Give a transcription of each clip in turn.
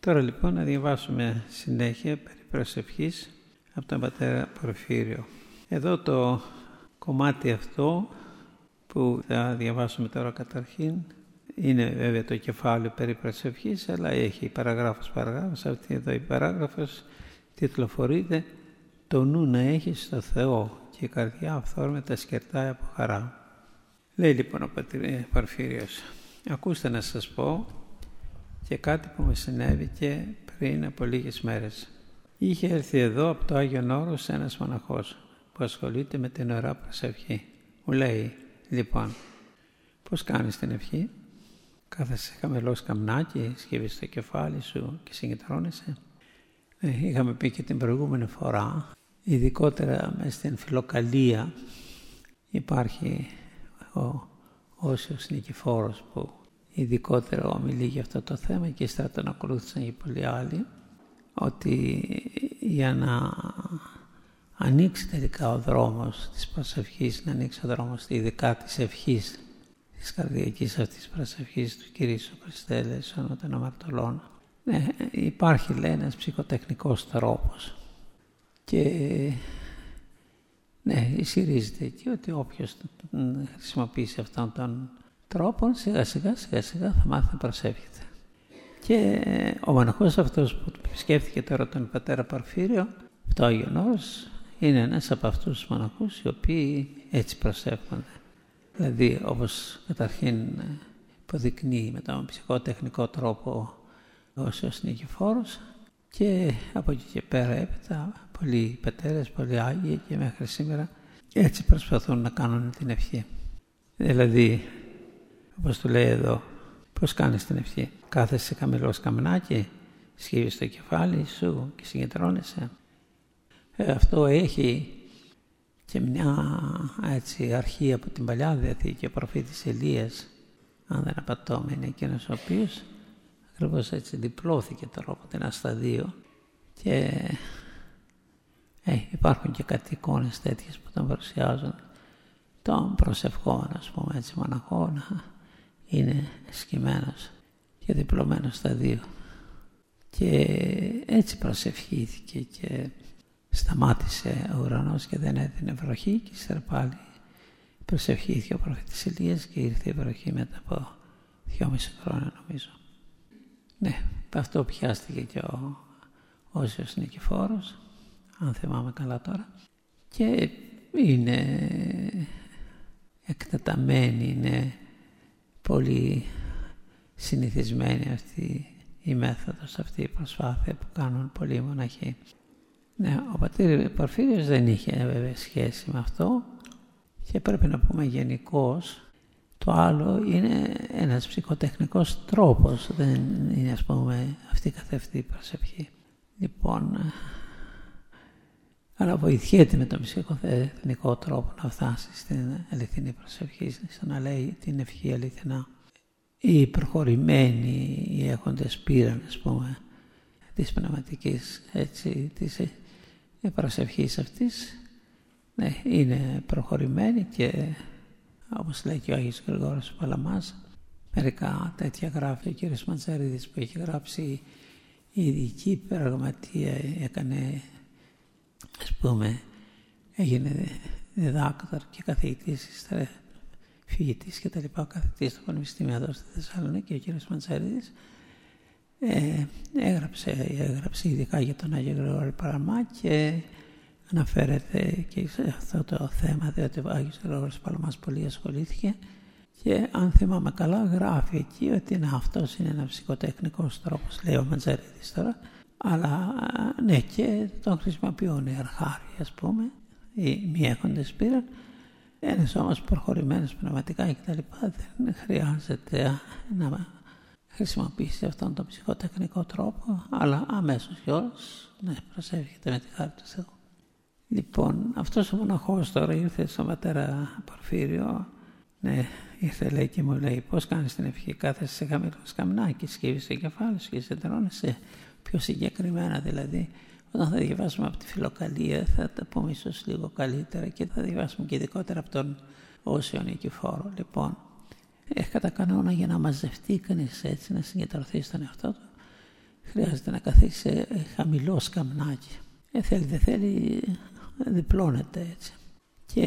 Τώρα λοιπόν να διαβάσουμε συνέχεια περί προσευχής από τον πατέρα Πορφύριο. Εδώ το κομμάτι αυτό που θα διαβάσουμε τώρα καταρχήν είναι βέβαια το κεφάλαιο περί προσευχής, αλλά έχει παραγράφους. Αυτή εδώ η παράγραφος τιτλοφορείται «Το νου να έχεις στο Θεό και η καρδιά αυθόρμητα σκερτάει από χαρά». Λέει λοιπόν ο πατήρ Πορφύριος: «Ακούστε να σας πω και κάτι που μου συνέβηκε πριν από λίγες μέρες. Είχε έρθει εδώ από το Άγιον Όρος ένας μοναχός που ασχολείται με την ωραία προσευχή. Μου λέει, λοιπόν, πώς κάνεις την ευχή? Κάθεσαι χαμηλό σκαμνάκι, σκύβεις το κεφάλι σου και συγκεντρώνεσαι? Είχαμε πει και την προηγούμενη φορά, ειδικότερα μες στην Φιλοκαλία υπάρχει ο Όσιος Νικηφόρος που ειδικότερα ομιλεί για αυτό το θέμα και ύστερα τον ακολούθησαν και πολλοί άλλοι, ότι για να ανοίξει τελικά ο δρόμος της προσευχής, να ανοίξει ο δρόμος ειδικά της ευχής, της καρδιακής αυτής προσευχής του Κυρίου Χριστέ ελέησον των αμαρτωλών, υπάρχει, λέει, ένας ψυχοτεχνικός τρόπος και ισχυρίζεται εκεί ότι όποιος χρησιμοποιήσει αυτόν τον τρόπο σιγά σιγά θα μάθει να προσεύχεται. Και ο μοναχός αυτός που σκέφτηκε τώρα τον πατέρα Πορφύριο, το Άγιον Όρος, είναι ένας από αυτούς τους μοναχούς οι οποίοι έτσι προσεύχονται. Δηλαδή, όπως καταρχήν υποδεικνύει με τον ψυχοτεχνικό τρόπο ο Όσιος Νικηφόρος, και από εκεί και πέρα έπειτα πολλοί πατέρες, πολλοί Άγιοι και μέχρι σήμερα έτσι προσπαθούν να κάνουν την ευχή. Δηλαδή, όπως του λέει εδώ, πώς κάνεις την ευχή? Κάθεσαι σε χαμηλό σκαμνάκι, σκύβεις το κεφάλι σου και συγκεντρώνεσαι. Αυτό έχει και μια έτσι, αρχή από την Παλιά Διαθήκη. Ο προφήτης Ηλίας, αν δεν απατώμε, είναι εκείνος ο οποίος ακριβώς έτσι διπλώθηκε τώρα από την Ασταδείο και υπάρχουν και κάτι εικόνες τέτοιες που τον παρουσιάζουν τον προσευχόμενο, ας πούμε έτσι, μοναχό να είναι σκυμμένος και διπλωμένος στα δύο. Και έτσι προσευχήθηκε και σταμάτησε ο ουρανός και δεν έδινε βροχή και ύστερα πάλι προσευχήθηκε ο προφήτης Ηλίας και ήρθε η βροχή μετά από 2,5 χρόνια νομίζω. Αυτό πιάστηκε και ο Όσιος Νικηφόρος, αν θυμάμαι καλά τώρα, και είναι εκτεταμένη, είναι πολύ συνηθισμένη αυτή η μέθοδος, αυτή η προσπάθεια που κάνουν πολλοί μοναχοί. Ο πατήρ Πορφύριος δεν είχε βέβαια σχέση με αυτό και πρέπει να πούμε γενικώς. Το άλλο είναι ένας ψυχοτεχνικός τρόπος, δεν είναι ας πούμε αυτή καθ' αυτή η προσευχή. Λοιπόν, αλλά βοηθιέται με τον ψυχοτεχνικό τρόπο να φτάσει στην αληθινή προσευχή, στο να λέει την ευχή αληθινά. Οι προχωρημένοι, οι έχοντες πείραν, ας πούμε, της πνευματικής έτσι, της προσευχής αυτής, είναι προχωρημένοι και όπως λέει και ο Άγιος Γρηγόρης ο Παλαμάς, μερικά τέτοια γράφει ο κύριος Μαντζαρίδης που έχει γράψει η ειδική πραγματεία, έκανε, ας πούμε, έγινε διδάκτορ και καθηγητής, φοιτητής και τα λοιπά, ο καθηγητής στο Πανεπιστήμιο εδώ στη Θεσσαλονίκη, και ο κύριος Μαντζαρίδης έγραψε ειδικά για τον Άγιο Γρηγόρη Παλαμά και αναφέρεται και σε αυτό το θέμα, διότι ο Άγιος Γρηγόρης Παλαμάς πολύ ασχολήθηκε και αν θυμάμαι καλά γράφει εκεί ότι αυτός είναι ένα ψυχοτεχνικός τρόπος, λέει ο Μαντζαρίδης τώρα, αλλά και τον χρησιμοποιούν οι αρχάροι, ας πούμε, οι μη έχοντες πείραν. Ένας όμως προχωρημένος πνευματικά και τα λοιπά δεν χρειάζεται να χρησιμοποιήσει αυτόν τον ψυχοτεχνικό τρόπο, αλλά αμέσως κιόλας προσεύχεται με τη χάρη του Θεού. Λοιπόν, αυτός ο μοναχός τώρα ήρθε στον πατέρα Πορφύριο, ήρθε λέει και μου λέει, πώς κάνεις την ευχή? Κάθεσαι σε χαμηλό σκαμνάκι, σκύβεις το κεφάλι σου και συγκεντρώνεσαι? Πιο συγκεκριμένα δηλαδή, όταν θα διαβάσουμε από τη Φιλοκαλία θα τα πούμε ίσως λίγο καλύτερα και θα διαβάσουμε και ειδικότερα από τον Όσιο Νικηφόρο. Λοιπόν, κατά κανόνα για να μαζευτεί κανείς έτσι, να συγκεντρωθεί στον εαυτό του, χρειάζεται να καθίσει σε χαμηλό σκαμνάκι. Θέλει δεν θέλει, διπλώνεται έτσι. Και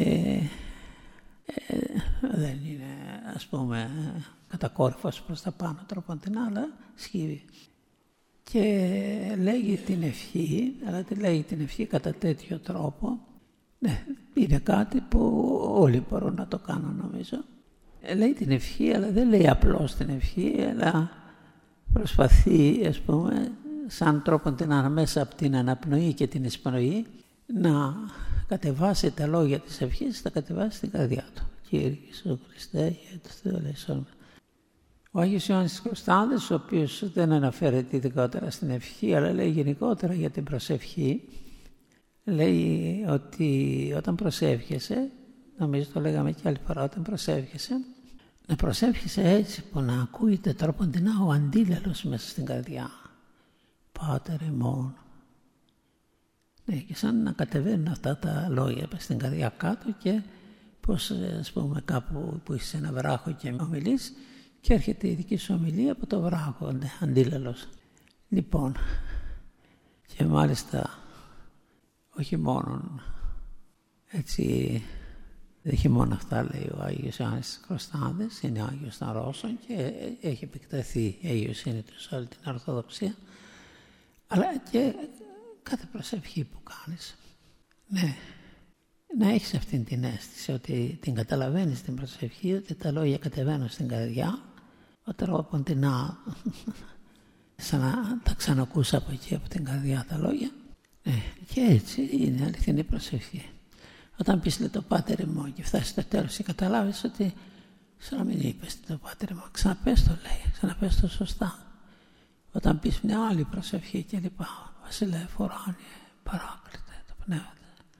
δεν είναι, ας πούμε, κατακόρυφος προς τα πάνω τροποντινά, αλλά σκύβει. Και λέγει την ευχή, αλλά τη λέγει την ευχή κατά τέτοιο τρόπο. Ναι, είναι κάτι που όλοι μπορούν να το κάνουν, νομίζω. Λέει την ευχή, αλλά δεν λέει απλώς την ευχή, αλλά προσπαθεί, ας πούμε, σαν τρόποντινά μέσα από την αναπνοή και την εισπνοή, να κατεβάσει τα λόγια της ευχής, τα κατεβάσει στην καρδιά του. Κύριε Ιησού Χριστέ, για το Θεό ελεησόν. Ο Άγιος Ιωάννης Κωνσταντίνος, ο οποίος δεν αναφέρεται ειδικότερα στην ευχή, αλλά λέει γενικότερα για την προσευχή, λέει ότι όταν προσεύχεσαι, νομίζω το λέγαμε και άλλη φορά, όταν προσεύχεσαι, να προσεύχεσαι έτσι που να ακούγεται τρόποντινά ο αντίλαλος μέσα στην καρδιά. Πάτερ ημών. Ναι, και σαν να κατεβαίνουν αυτά τα λόγια στην καρδιά κάτω και πως, ας πούμε, κάπου που είσαι σε ένα βράχο και ομιλείς και έρχεται η δική σου ομιλία από το βράχο, ναι, αντίλαλος. Λοιπόν, και μάλιστα όχι μόνο έτσι, δεν έχει μόνο αυτά, λέει ο Άγιος Ιωάννης Κωνσταντίνος, είναι Άγιος των Ρώσων και έχει επεκταθεί η Αγιοσύνη του σε όλη την Ορθοδοξία, αλλά και κάθε προσευχή που κάνεις. Ναι, να έχεις αυτήν την αίσθηση ότι την καταλαβαίνεις την προσευχή, ότι τα λόγια κατεβαίνουν στην καρδιά, ο τρόποντινά σαν να τα ξανακούς από εκεί, από την καρδιά τα λόγια. Και έτσι είναι αληθινή προσευχή. Όταν πεις το Πάτερ ημών και φτάσεις στο τέλος και καταλάβεις ότι σαν να μην είπες το Πάτερ ημών, ξαναπες το, λέει, ξαναπες το σωστά. Όταν πεις μια άλλη προσευχή και λοιπά, Βασιλεύ ουράνιε, παράκλητε το πνεύμα.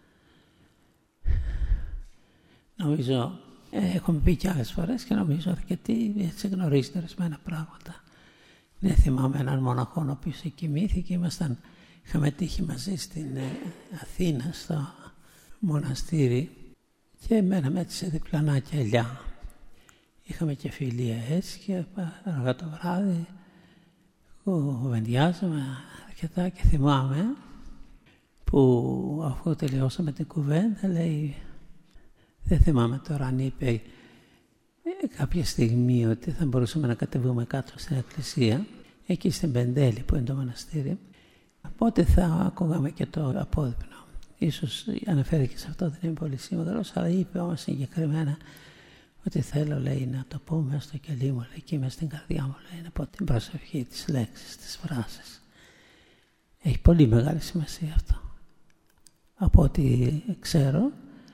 Νομίζω, έχουμε πει και άλλες φορές και νομίζω αρκετοί έτσι γνωρίζετε ορισμένα πράγματα. Ναι, θυμάμαι έναν μοναχό ο οποίος κοιμήθηκε, είχαμε τύχει μαζί στην Αθήνα στο μοναστήρι και μέναμε έτσι σε διπλανά κελιά. Είχαμε και φιλία έτσι και αργά το βράδυ κουβεντιάζαμε αρκετά και θυμάμαι που αφού τελειώσαμε την κουβέντα, λέει, δεν θυμάμαι τώρα αν είπε κάποια στιγμή ότι θα μπορούσαμε να κατεβούμε κάτω στην εκκλησία, εκεί στην Πεντέλη που είναι το μοναστήρι, οπότε θα ακούγαμε και το απόδειπνο. Ίσως αναφέρθηκε σε αυτό, δεν είναι πολύ σίγουρος, αλλά είπε όμως συγκεκριμένα ότι θέλω, λέει, να το πω μέσα στο κελί μου, λέει, εκεί μέσα στην καρδιά μου, λέει, να πω την προσευχή, τις λέξεις, τις φράσεις. Έχει πολύ μεγάλη σημασία αυτό. Από ό,τι ξέρω,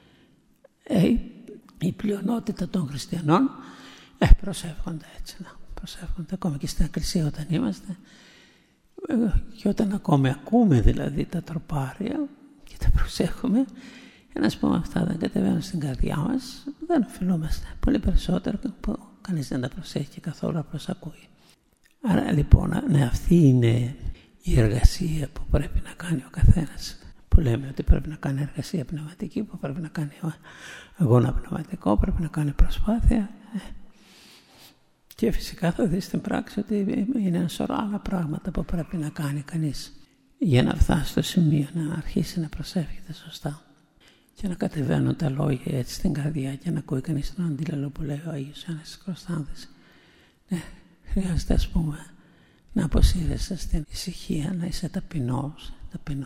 η πλειονότητα των χριστιανών προσεύχονται έτσι, προσεύχονται ακόμα και στην εκκλησία όταν είμαστε και όταν ακόμη ακούμε δηλαδή τα τροπάρια και τα προσέχουμε, για να πούμε αυτά δεν κατεβαίνουν στην καρδιά μας, δεν οφειλούμαστε πολύ περισσότερο που κανείς δεν τα προσέχει και καθόλου απλώς ακούει. Άρα λοιπόν, ναι, αυτή είναι η εργασία που πρέπει να κάνει ο καθένας. Που λέμε ότι πρέπει να κάνει εργασία πνευματική, που πρέπει να κάνει αγώνα πνευματικό, πρέπει να κάνει προσπάθεια. Και φυσικά θα δεις στην πράξη ότι είναι ένα σωρό άλλα πράγματα που πρέπει να κάνει κανείς για να φτάσει στο σημείο να αρχίσει να προσεύχεται σωστά και να κατεβαίνουν τα λόγια έτσι στην καρδιά και να ακούει κανείς τον αντίλαλο που λέει ο Άγιος Ιωάννης Κωνσταντίνος. Ναι, χρειάζεται, ας πούμε, να αποσύρεσαι στην ησυχία, να είσαι ταπεινός.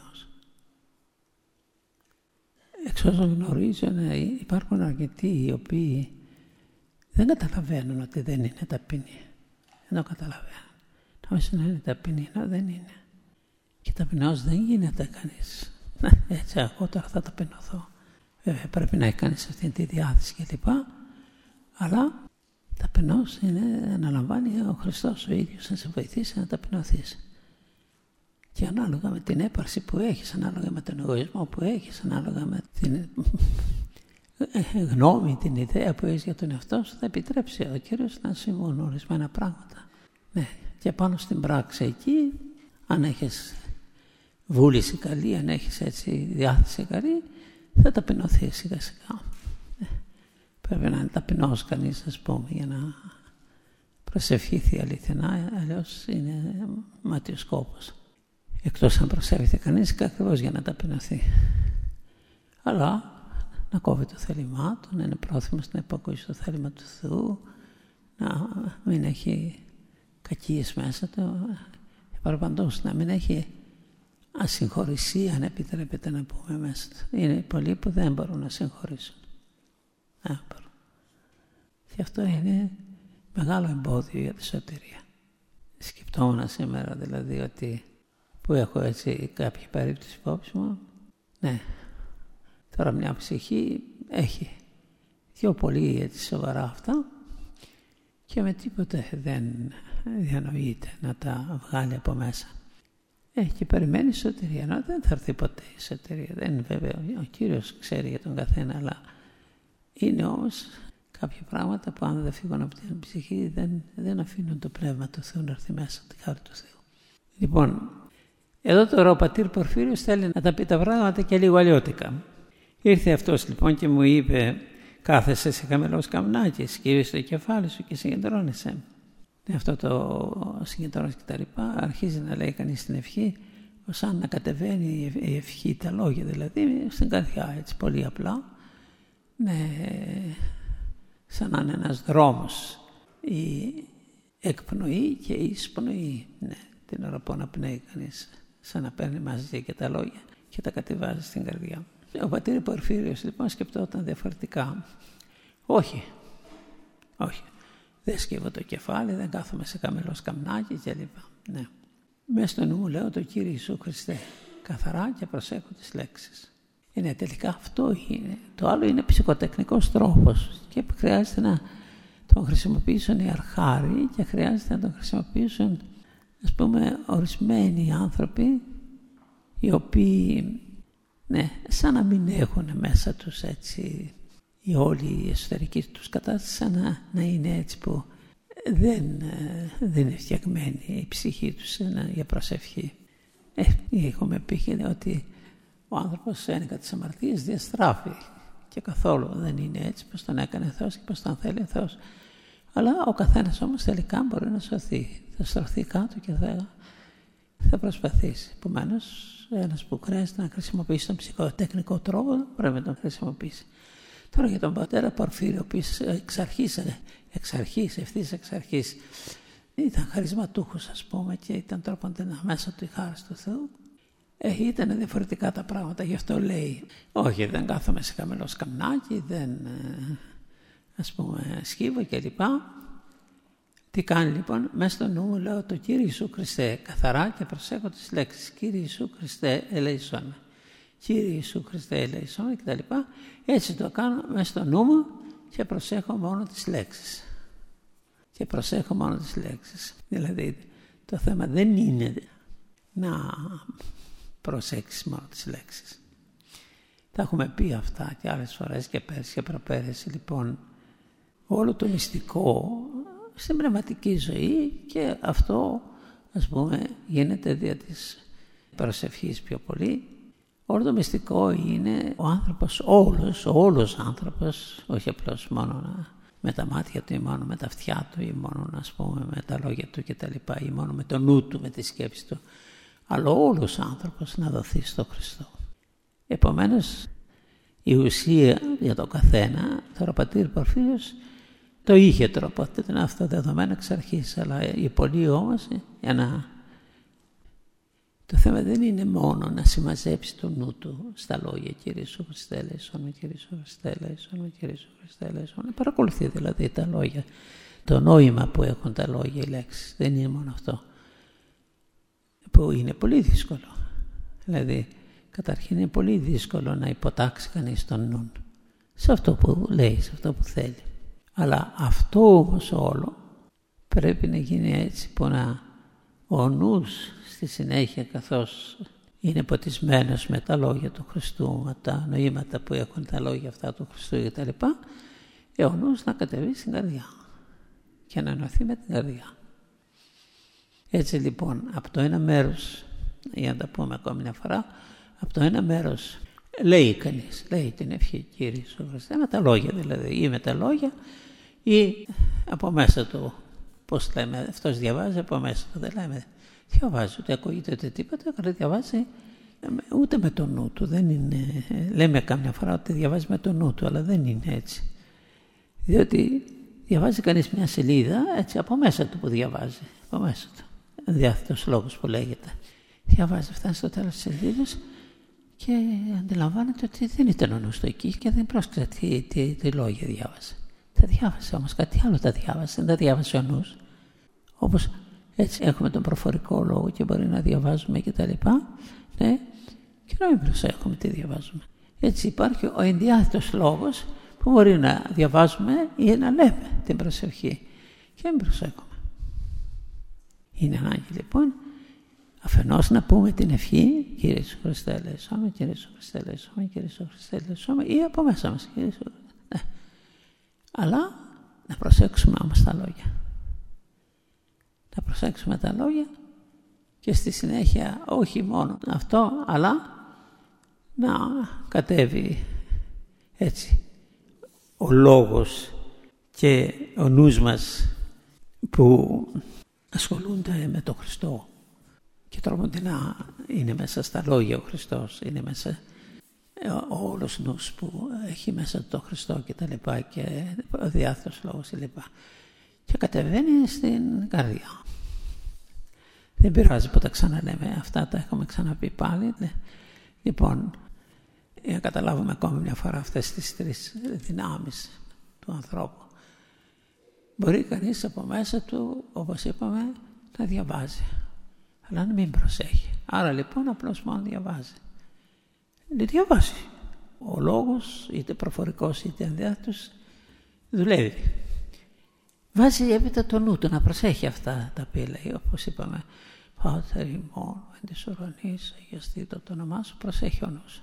Εξ όσων γνωρίζω, υπάρχουν αρκετοί οι οποίοι δεν καταλαβαίνουν ότι δεν είναι ταπεινοί. Δεν το καταλαβαίνουν. Νομίζω να είναι ταπεινοί, ενώ δεν είναι. Και ταπεινός δεν γίνεται κανείς. Έτσι, εγώ τώρα θα ταπεινωθώ. Βέβαια, πρέπει να έχει κανείς αυτή τη διάθεση κλπ. Αλλά ταπεινός είναι, αναλαμβάνει ο Χριστός ο ίδιος να σε βοηθήσει να ταπεινωθείς. Και ανάλογα με την έπαρση που έχεις, ανάλογα με τον εγωισμό που έχεις, ανάλογα με την γνώμη, την ιδέα που έχεις για τον εαυτό σου, θα επιτρέψει ο Κύριος να συμβούν ορισμένα πράγματα. Ναι, και πάνω στην πράξη εκεί, αν έχεις βούληση καλή, αν έχεις έτσι διάθεση καλή, θα ταπεινωθεί σιγά σιγά. Πρέπει να είναι ταπεινός κανείς, ας πούμε, για να προσευχήθη αληθινά, αλλιώς είναι μάτιος κόπος. Εκτός αν προσεύχεται κανείς και ακριβώς για να ταπεινωθεί. Αλλά να κόβει το θέλημά του, να είναι πρόθυμος να υπακούσει το θέλημα του Θεού, να μην έχει κακίες μέσα του, παραπαντός να μην έχει ασυγχωρησία, αν επιτρέπεται να πούμε μέσα του. Είναι πολλοί που δεν μπορούν να συγχωρήσουν. Δεν μπορούν. Και αυτό είναι μεγάλο εμπόδιο για τη σωτηρία. Σκεπτόμουν σήμερα δηλαδή ότι που έχω έτσι κάποια περίπτωση υπόψη μου, ναι, τώρα μια ψυχή έχει πιο πολύ έτσι σοβαρά αυτά και με τίποτε δεν διανοείται να τα βγάλει από μέσα. Και περιμένει σωτηρία, ενώ δεν θα έρθει ποτέ η σωτηρία. Δεν είναι βέβαια, ο Κύριος ξέρει για τον καθένα, αλλά είναι όμως κάποια πράγματα που αν δεν φύγουν από την ψυχή δεν αφήνουν το πνεύμα του Θεού να έρθει μέσα από τη χάρη του Θεού. Λοιπόν, εδώ τώρα ο πατήρ Πορφύριος θέλει να τα πει τα πράγματα και λίγο αλλιώτικα. Ήρθε αυτός λοιπόν και μου είπε, κάθεσαι σε χαμηλό σκαμνάκι, σκύβεις το κεφάλι σου και συγκεντρώνεσαι. Αυτό το συγκεντρώνεσαι και τα λοιπά, αρχίζει να λέει κανείς την ευχή, σαν να κατεβαίνει η ευχή, τα λόγια δηλαδή, στην καρδιά, έτσι πολύ απλά. Ναι, σαν να είναι ένας δρόμος, η εκπνοή και η εισπνοή. Ναι, την ώρα που αναπνέει κανείς, σαν να παίρνει μαζί και τα λόγια και τα κατεβάζει στην καρδιά. Ο πατήρ Πορφύριος λοιπόν σκεπτόταν διαφορετικά. Όχι. Δεν σκύβω το κεφάλι, δεν κάθομαι σε χαμηλό σκαμνάκι κλπ. Ναι. Μες στο νου μου λέω το Κύριε Ιησού Χριστέ, καθαρά και προσέχω τις λέξεις. Είναι τελικά αυτό είναι. Το άλλο είναι ψυχοτεχνικός τρόπος και χρειάζεται να τον χρησιμοποιήσουν οι αρχάροι και χρειάζεται να τον χρησιμοποιήσουν, ας πούμε, ορισμένοι άνθρωποι οι οποίοι, ναι, σαν να μην έχουν μέσα τους έτσι η όλη η εσωτερική τους κατάσταση, σαν να είναι έτσι που δεν είναι φτιαγμένη η ψυχή τους για προσευχή. Έχουμε πει ότι ο άνθρωπος ένικα της αμαρτίας διαστράφει και καθόλου δεν είναι έτσι πως τον έκανε Θεός και πως τον θέλει ο Θεός. Αλλά ο καθένας όμως τελικά μπορεί να σωθεί. Θα στρωθεί κάτω και θα προσπαθήσει. Επομένως, ένας που χρειάζεται να χρησιμοποιήσει τον ψυχοτεχνικό τρόπο πρέπει να τον χρησιμοποιήσει. Τώρα για τον πατέρα Πορφύριο, ο οποίος ευθύς εξ αρχής ήταν χαρισματούχος, ας πούμε, και ήταν τρόπον μέσα του η χάρη του Θεού. Ήταν διαφορετικά τα πράγματα, γι' αυτό λέει, όχι, δεν κάθομαι σε χαμηλό σκαμνάκι, δεν, ας πούμε, σκύβω κλπ. Τι κάνει λοιπόν, μέσα στο νου μου λέω το Κύριε Ιησού Χριστέ, καθαρά και προσέχω τις λέξεις. Κύριε Ιησού Χριστέ, ελέησόν με. Κύριε Ιησού Χριστέ, ελέησόν με κτλ. Έτσι το κάνω μέσα στο νου μου και προσέχω μόνο τις λέξεις. Δηλαδή το θέμα δεν είναι να προσέξεις μόνο τις λέξεις. Τα έχουμε πει αυτά και άλλες φορές και πέρσι και προπέρσι. Λοιπόν, όλο το μυστικό στην πνευματική ζωή και αυτό, ας πούμε, γίνεται δια της προσευχής πιο πολύ. Όλο το μυστικό είναι ο άνθρωπος, όλος άνθρωπος, όχι απλώς μόνο με τα μάτια του ή μόνο με τα αυτιά του ή μόνο, ας πούμε, με τα λόγια του κτλ. Ή μόνο με το νου του, με τη σκέψη του. Αλλά όλος άνθρωπος να δοθεί στο Χριστό. Επομένως, η ουσία για το καθένα, τώρα ο πατήρ Πορφύριος το είχε τρόπο, ήταν αυτό δεδομένο εξ αρχής, αλλά οι πολλοί όμως, το θέμα δεν είναι μόνο να συμμαζέψει το νου του στα λόγια Κύριε Ιησού Χριστέ, ελέησόν με, Κύριε Ιησού Χριστέ, ελέησόν με, Κύριε Ιησού Χριστέ, ελέησόν με. Παρακολουθεί δηλαδή τα λόγια, το νόημα που έχουν τα λόγια, οι λέξεις. Δεν είναι μόνο αυτό, που είναι πολύ δύσκολο. Δηλαδή, καταρχήν είναι πολύ δύσκολο να υποτάξει κανείς τον νου σε αυτό που λέει, σε αυτό που θέλει. Αλλά αυτό όμως όλο πρέπει να γίνει έτσι που ο νους στη συνέχεια, καθώς είναι ποτισμένος με τα λόγια του Χριστού, με τα νοήματα που έχουν τα λόγια αυτά του Χριστού κτλ. Ο νους να κατεβεί στην καρδιά και να ενωθεί με την καρδιά. Έτσι λοιπόν, από το ένα μέρος, για να τα πούμε ακόμη μια φορά, από το ένα μέρος λέει κανείς, λέει την ευχή Κύριε Ιησού Χριστέ, με τα λόγια δηλαδή, ή με τα λόγια ή από μέσα του πώς λέμε, αυτός διαβάζει από μέσα του, δεν λέμε. Διαβάζει, ούτε ακούγεται ούτε τίποτα, αλλά διαβάζει ούτε με το νου του. Δεν είναι, λέμε κάμια φορά ότι διαβάζει με το νου του, αλλά δεν είναι έτσι. Διότι διαβάζει κανείς μια σελίδα έτσι από μέσα του που διαβάζει, από μέσα του. Διάθετος λόγος που λέγεται. Διαβάζει, φτάνει στο τέλος της σελίδας και αντιλαμβάνεται ότι δεν ήταν ο νους του εκεί και δεν πρόσκειται τι λόγια διάβασε. Τα διάβασε όμως, κάτι άλλο τα διάβασε, δεν τα διάβασε ο νους. Όπως έτσι έχουμε τον προφορικό λόγο και μπορεί να διαβάζουμε και τα λοιπά, ναι, και να μην προσέχουμε τι διαβάζουμε. Έτσι υπάρχει ο ενδιάθετος λόγος που μπορεί να διαβάζουμε ή να λέμε την προσευχή και να μην προσέχουμε. Είναι ανάγκη λοιπόν αφενός να πούμε την ευχή Κύριε Ιησού Χριστέ ελέησόμαι, Κύριε Ιησού Χριστέ ελέησόμαι, Κύριε Ιησού Χριστέ ελέησόμαι, ή από μέσα μας, Κύριε Ιησού. Ναι. Αλλά να προσέξουμε όμως τα λόγια. Να προσέξουμε τα λόγια και στη συνέχεια όχι μόνο αυτό, αλλά να κατέβει έτσι ο λόγος και ο νους μας που ασχολούνται με τον Χριστό και τρομοντινά είναι μέσα στα λόγια ο Χριστός, είναι μέσα ο όλος νους που έχει μέσα τον Χριστό και τα λοιπά και ο διάθετος λόγος και λοιπά και κατεβαίνει στην καρδιά. Δεν πειράζει που τα ξαναλέμε, αυτά τα έχουμε ξαναπεί πάλι. Λοιπόν, για να καταλάβουμε ακόμη μια φορά αυτές τις τρεις δυνάμεις του ανθρώπου. Μπορεί κανείς από μέσα του, όπως είπαμε, να διαβάζει, αλλά να μην προσέχει. Άρα λοιπόν απλώς μόνο διαβάζει. Δεν διαβάζει. Ο λόγος, είτε προφορικός είτε ενδιάθετος, δουλεύει. Βάζει έπειτα το νου του να προσέχει αυτά τα οποία λέει, όπως είπαμε. Πάτερ ημών, εν της ουρανής, αγιαστήτω το όνομά σου, προσέχει ο νους.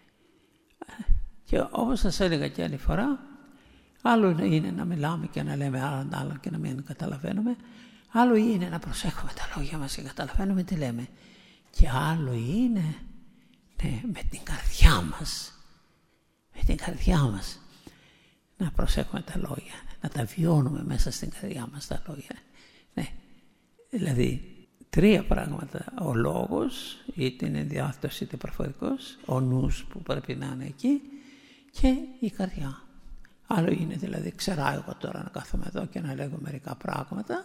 Και όπως σας έλεγα και άλλη φορά, άλλο είναι να μιλάμε και να λέμε άλλο και να μην καταλαβαίνουμε, άλλο είναι να προσέχουμε τα λόγια μας και καταλαβαίνουμε τι λέμε. Και άλλο είναι με την καρδιά μας, με την καρδιά μας να προσέχουμε τα λόγια, να τα βιώνουμε μέσα στην καρδιά μας τα λόγια. Ναι. Δηλαδή, τρία πράγματα, ο λόγος, είτε είναι ενδιάθετος είτε προφορικός, ο νους που πρέπει να είναι εκεί και η καρδιά. Άλλο είναι δηλαδή, ξερά εγώ τώρα να κάθομαι εδώ και να λέγω μερικά πράγματα,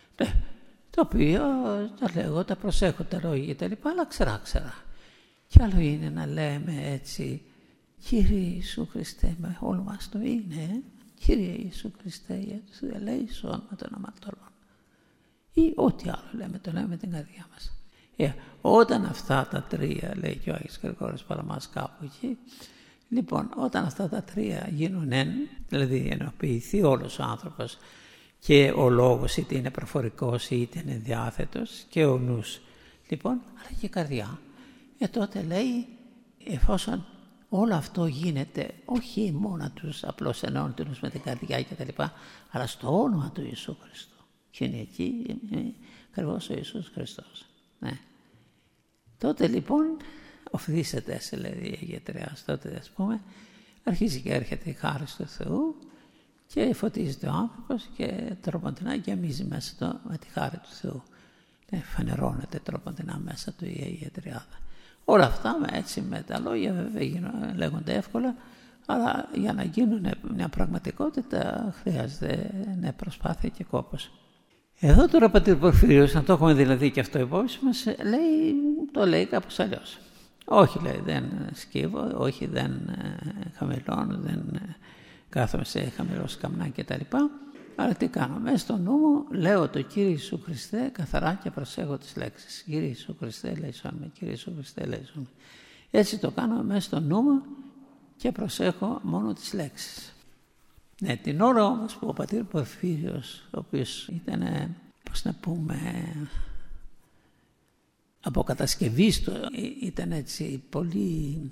το οποίο τα λέγω, τα προσέχω τα λόγια και τα λοιπά, αλλά ξερά. Και άλλο είναι να λέμε έτσι, Κύριε Ιησού Χριστέ, με όλο μας το είναι, Κύριε Ιησού Χριστέ, ελέησον με τον αμαρτωλόν. Ή ό,τι άλλο λέμε, το λέμε με την καρδιά μας. Όταν αυτά τα τρία, λέει και ο Άγιος Γρηγόρης Παλαμάς κάπου εκεί, λοιπόν, όταν αυτά τα τρία γίνουν δηλαδή ενοποιηθεί όλος ο άνθρωπος και ο λόγος είτε είναι προφορικός είτε είναι διάθετος και ο νους, λοιπόν, αλλά και η καρδιά. Τότε λέει, εφόσον όλο αυτό γίνεται όχι μόνο τους απλώς ενώνουν τους με την καρδιά και τα λοιπά, αλλά στο όνομα του Ιησού Χριστού. Και είναι εκεί ακριβώς ο Ιησούς Χριστός. Ναι. Τότε λοιπόν οφθήσεται, δηλαδή η Αγιετρέας, τότε ας πούμε, αρχίζει και έρχεται η χάρη του Θεού και φωτίζεται ο άνθρωπος και τροποντινά γεμίζει μέσα του με τη χάρη του Θεού. Φανερώνεται τροποντινά μέσα του η Αγία Τριάδα. Όλα αυτά έτσι με τα λόγια βέβαια λέγονται εύκολα, αλλά για να γίνουν μια πραγματικότητα χρειάζεται προσπάθεια και κόπος. Εδώ τώρα ο πατήρ Πορφύριος, να το έχουμε δηλαδή και αυτό υπόψη μας, το λέει κάπως αλλιώς. Όχι, λέει, δεν σκύβω, όχι, δεν χαμηλώνω, δεν κάθομαι σε χαμηλό σκαμνάκι κτλ. Αλλά τι κάνω, μέσα στο νου μου λέω το Κύριε Ιησού Χριστέ καθαρά και προσέχω τις λέξεις. Κύριε Ιησού Χριστέ, ελέησόν με, Κύριε Ιησού Χριστέ, ελέησόν με. Έτσι το κάνω μέσα στο νου μου και προσέχω μόνο τις λέξεις. Ναι, την ώρα όμως που ο πατήρ Πορφύριος, ο οποίος ήταν, πώς να πούμε, από κατασκευής του, ήταν έτσι πολύ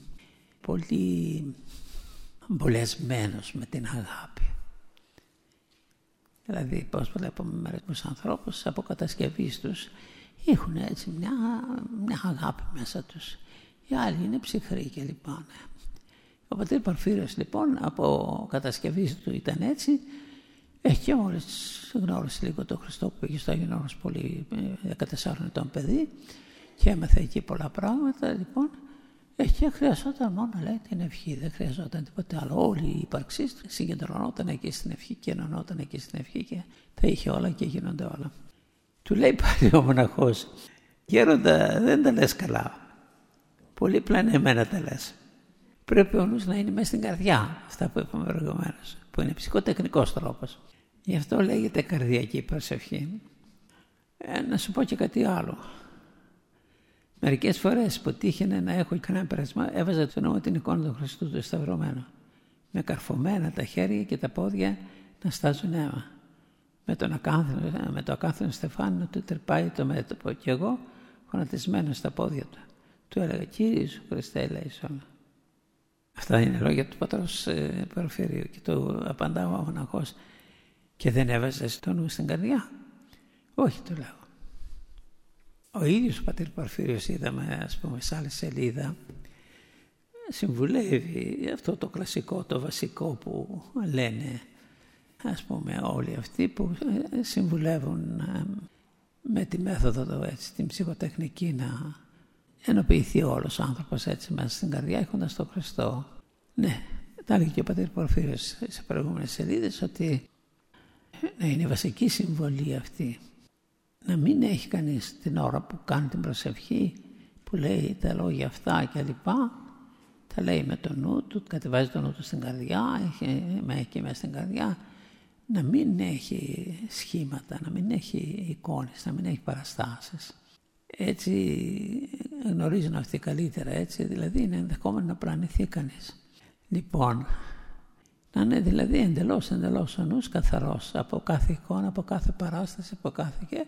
μπολιασμένος με την αγάπη. Δηλαδή, πώς βλέπουμε μερικούς ανθρώπους από κατασκευής τους έχουν έτσι μια αγάπη μέσα τους. Οι άλλοι είναι ψυχροί και λοιπά. Ο πατήρ Πορφύριος λοιπόν από κατασκευής του ήταν έτσι Και μόλις γνώρισε λίγο τον Χριστό που πήγε στο Άγιον Όρος πολύ, 14 ετών παιδί, και έμαθε εκεί πολλά πράγματα, λοιπόν, και χρειαζόταν μόνο, λέει, την ευχή, δεν χρειαζόταν τίποτε άλλο. Όλη η ύπαρξή του συγκεντρωνόταν εκεί στην ευχή και ενωνόταν εκεί στην ευχή και τα είχε όλα και γίνονται όλα. Του λέει πάλι ο μοναχός, γέροντα, δεν τα λες καλά. Πολύ πλανεμένα τα λες. Πρέπει ο νους να είναι μέσα στην καρδιά, αυτά που είπαμε προηγουμένως, που είναι ψυχοτεχνικός τρόπος. Γι' αυτό λέγεται καρδιακή προσευχή. Να σου πω και κάτι άλλο. Μερικές φορές που τύχαινε να έχω κανένα περασμό, έβαζα στο νου την εικόνα του Χριστού του σταυρωμένου. Με καρφωμένα τα χέρια και τα πόδια να στάζουν αίμα. Με το ακάθινο στεφάνι να του τρυπάει το μέτωπο. Και εγώ γονατισμένο στα πόδια του. Του έλεγα, Κύριε Ιησού Χριστέ, ελέησον. Αυτά είναι λόγια του πατρός Πορφυρίου. Και του απαντάω ο μοναχός, και δεν έβαζε το νου στην καρδιά. Όχι, του λέω. Ο ίδιος ο πατήρ Πορφύριος, είδαμε, ας πούμε, σε άλλη σελίδα, συμβουλεύει αυτό το κλασικό, το βασικό που λένε, ας πούμε, όλοι αυτοί που συμβουλεύουν με τη μέθοδο έτσι, την ψυχοτεχνική, να ενοποιηθεί όλος ο άνθρωπος έτσι μέσα στην καρδιά, έχοντας τον Χριστό. Ναι, τα έλεγε και ο πατήρ Πορφύριος σε προηγούμενες σελίδες, ότι είναι η βασική συμβολή αυτή. Να μην έχει κανείς την ώρα που κάνει την προσευχή, που λέει τα λόγια αυτά και λοιπά, τα λέει με το νου του, κατεβάζει το νου του στην καρδιά, έχει μέσα στην καρδιά, να μην έχει σχήματα, να μην έχει εικόνες, να μην έχει παραστάσεις. Έτσι γνωρίζουν αυτοί καλύτερα, έτσι δηλαδή είναι ενδεχόμενο να πλανηθεί κανείς. Λοιπόν, να είναι δηλαδή εντελώς ο νους καθαρός από κάθε εικόνα, από κάθε παράσταση, από κάθε και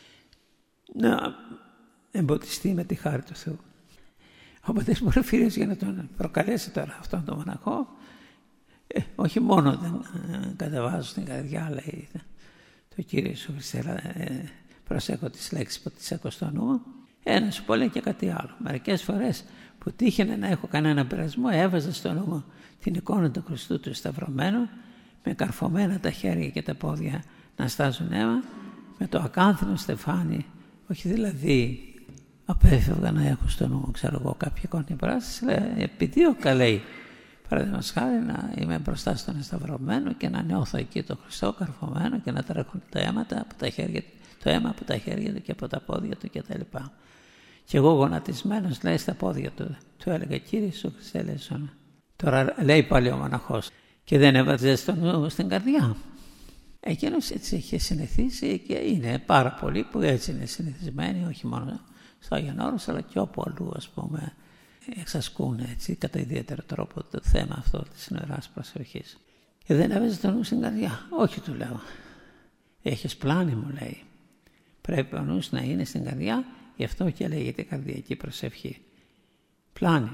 να εμποτιστεί με τη χάρη του Θεού. Ο πατήρ Πορφύριος, για να τον προκαλέσει τώρα αυτόν τον μοναχό, όχι μόνο δεν κατεβάζω στην καρδιά, λέει το Κύριε Ιησού Χριστέ, προσέχω τις λέξεις που τις έχω στο νου, να σου πω, λέει, και κάτι άλλο. Μερικές φορές που τύχαινε να έχω κανένα πειρασμό, έβαζα στο νου μου την εικόνα του Χριστού του σταυρωμένου, με καρφωμένα τα χέρια και τα πόδια να στάζουν αίμα, με το ακάνθινο στεφάνι, όχι δηλαδή απέφευγα να έχω στο νου μου, ξέρω εγώ, κάποια εικόνα παράσταση, επιδίωκα, λέει, παραδείγματος χάρη, να είμαι μπροστά στον σταυρωμένο και να νιώθω εκεί το Χριστό καρφωμένο και να τρέχουν τα αίματα από τα χέρια, το αίμα από τα χέρια του και από τα πόδια του κτλ. Και εγώ γονατισμένος, λέει, στα πόδια του, του έλεγα, Κύριε Ιησού Χριστέ, ελέησον. Τώρα λέει πάλι ο μοναχός, και δεν έβαζε στο νου στην καρδιά. Εκείνος έτσι είχε συνηθίσει και είναι πάρα πολλοί που έτσι είναι συνηθισμένοι, όχι μόνο στο Άγιον Όρος, αλλά και όπου αλλού, ας πούμε, εξασκούν έτσι κατά ιδιαίτερο τρόπο το θέμα αυτό της Ιεράς Προσευχής. Και δεν έβαζε το νου στην καρδιά. Όχι, του λέω. Έχεις πλάνη, μου λέει. Πρέπει ο νους να είναι στην καρδιά, γι' αυτό και λέγεται καρδιακή προσευχή. Πλάνη.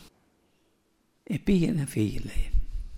Πήγε να φύγει, λέει.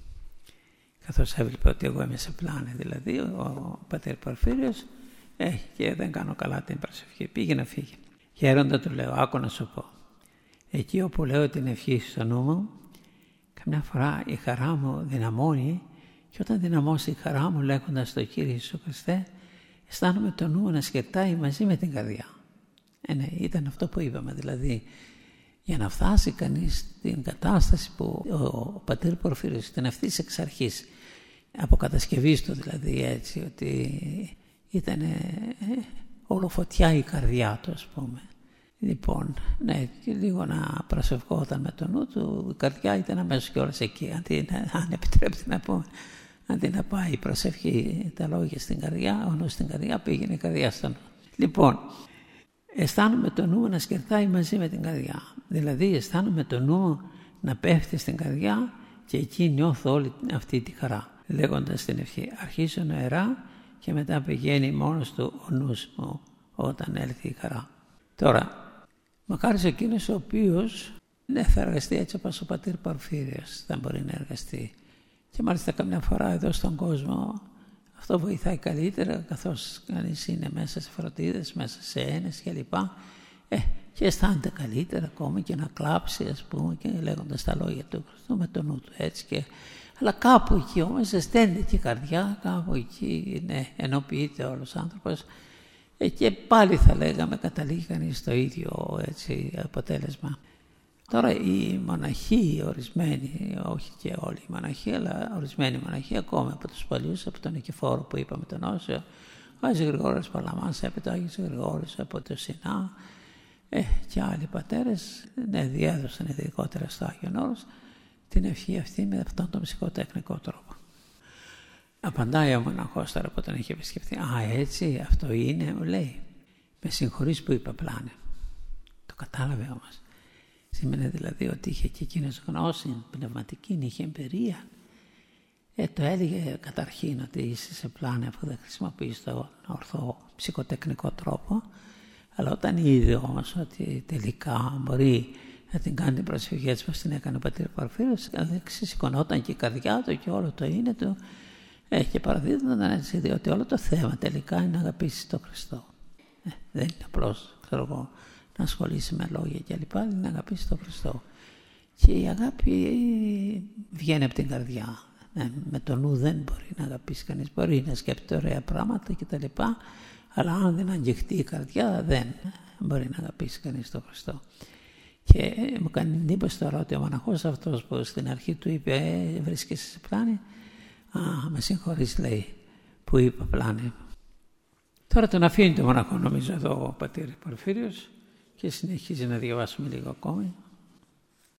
Καθώς έβλεπε ότι εγώ είμαι σε πλάνη, δηλαδή ο πατήρ Πορφύριος, και δεν κάνω καλά την προσευχή. Πήγε να φύγει. Γέροντα, του λέω, άκου να σου πω. Εκεί όπου λέω την ευχή στο νου μου, καμιά φορά η χαρά μου δυναμώνει, και όταν δυναμώσει η χαρά μου λέγοντας το Κύριε Ιησού Χριστέ, αισθάνομαι το νου να σκερτάει μαζί με την καρδιά. Ναι, ήταν αυτό που είπαμε, δηλαδή για να φτάσει κανείς στην κατάσταση που ο πατήρ Πορφύριος ήταν αυτής εξ αρχής, από κατασκευής του δηλαδή, έτσι, ότι ήταν όλο φωτιά η καρδιά του, ας πούμε. Λοιπόν, ναι, και λίγο να προσευχόταν με το νου του, η καρδιά ήταν αμέσως και όλες εκεί, αν επιτρέπετε να πούμε. Αντί να πάει η προσευχή, τα λόγια στην καρδιά, ο νους στην καρδιά, πήγαινε η καρδιά στο νου. Λοιπόν, αισθάνομαι το νου να σκερτάει μαζί με την καρδιά. Δηλαδή, αισθάνομαι το νου να πέφτει στην καρδιά και εκεί νιώθω όλη αυτή τη χαρά. Λέγοντας την ευχή, αρχίζω νοερά και μετά πηγαίνει μόνος του ο νους μου όταν έλθει η χαρά. Τώρα, μακάρις εκείνος ο οποίος θα εργαστεί έτσι όπως ο πατήρ Πορφύριος θα μπορεί να εργαστεί. Και μάλιστα καμιά φορά εδώ στον κόσμο αυτό βοηθάει καλύτερα, καθώς κανείς είναι μέσα σε φροντίδες, μέσα σε ένες κλπ. Και αισθάνεται καλύτερα ακόμη και να κλάψει, ας πούμε, και λέγοντας τα λόγια του Χριστού με το νου του έτσι, και Αλλά κάπου εκεί όμως ζεσταίνεται και η καρδιά, κάπου εκεί ενοποιείται όλος ο άνθρωπος και πάλι θα λέγαμε καταλήγει κανείς στο ίδιο έτσι, αποτέλεσμα. Τώρα οι μοναχοί ορισμένοι, όχι και όλοι οι μοναχοί, αλλά ορισμένοι μοναχοί ακόμα από τους παλιούς, από τον Νικηφόρο που είπαμε τον Όσιο, ο Άγιος Γρηγόριος Παλαμάς, έπειτα ο Άγιος Γρηγόριος από το Σινά και άλλοι πατέρες διέδωσαν ειδικότερα στο Άγιον Όρος την ευχή αυτή με αυτόν τον ψυχοτεχνικό τρόπο. Απαντάει ο μοναχός τώρα που τον έχει επισκεφτεί. Έτσι, αυτό είναι, μου λέει. Με συγχωρείς που είπα πλάνε. Το κατάλαβε όμως. Σήμαινε δηλαδή ότι είχε και εκείνος γνώση πνευματική, είχε εμπειρία. Το έλεγε καταρχήν ότι είσαι σε πλάνε αφού δεν χρησιμοποιείς τον ορθό ψυχοτεχνικό τρόπο. Αλλά όταν είδε όμως ότι τελικά μπορεί να την κάνει την προσευχή έτσι όπως την έκανε ο πατήρ Πορφύριος, σηκωνόταν και η καρδιά του και όλο το είναι του. Και παραδείγματον έτσι, διότι όλο το θέμα τελικά είναι να αγαπήσεις τον Χριστό. Δεν είναι απλώς, ξέρω εγώ, να ασχολείσαι με λόγια κλπ. Είναι να αγαπήσεις τον Χριστό. Και η αγάπη βγαίνει από την καρδιά. Με το νου δεν μπορεί να αγαπήσει κανείς. Μπορεί να σκέφτεται ωραία πράγματα κτλ. Αλλά αν δεν αγγιχτεί η καρδιά, δεν μπορεί να αγαπήσει κανείς τον Χριστό. Και μου κάνει εντύπωση τώρα ότι ο μοναχός αυτός που στην αρχή του είπε βρίσκεσαι σε πλάνη, με συγχωρείς λέει που είπα πλάνη. Τώρα τον αφήνει το μοναχό νομίζω εδώ ο πατήρ Πορφύριος και συνεχίζει να διαβάσουμε λίγο ακόμη.